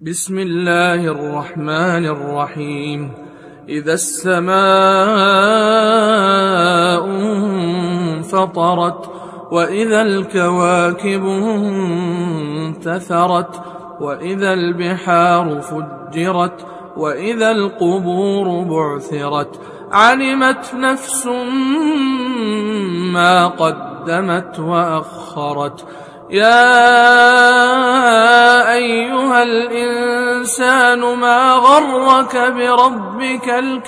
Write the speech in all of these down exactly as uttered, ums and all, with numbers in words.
بسم الله الرحمن الرحيم. إذا السماء انفطرت وإذا الكواكب انتثرت وإذا البحار فجرت وإذا القبور بعثرت علمت نفس ما قدمت وأخرت. يا أيها الإنسان ما غرك بربك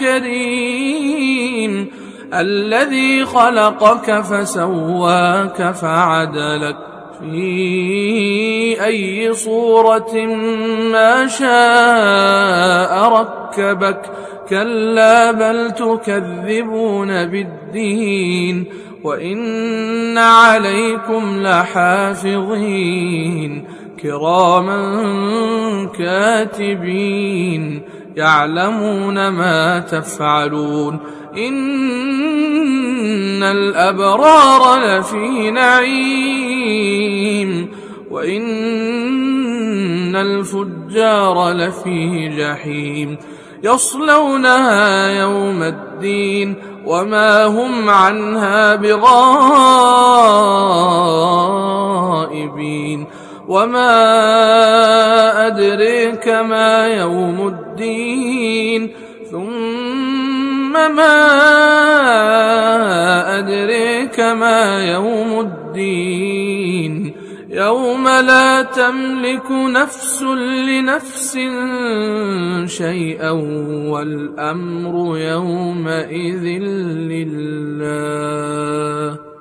الكريم الذي خلقك فسواك فعدلك في أي صورة ما شاء ركبك. كلا بل تكذبون بالدين وإن عليكم لحافظين كراما كاتبين يعلمون ما تفعلون. إن الأبرار لفي نعيم وإن الفجار لفي جحيم يصلونها يوم الدين وما هم عنها بغائبين. وما أدريك ما يوم الدين ثم ما أدريك ما يوم الدين يوم لا تملك نفس لنفس شيئا والأمر يومئذ لله.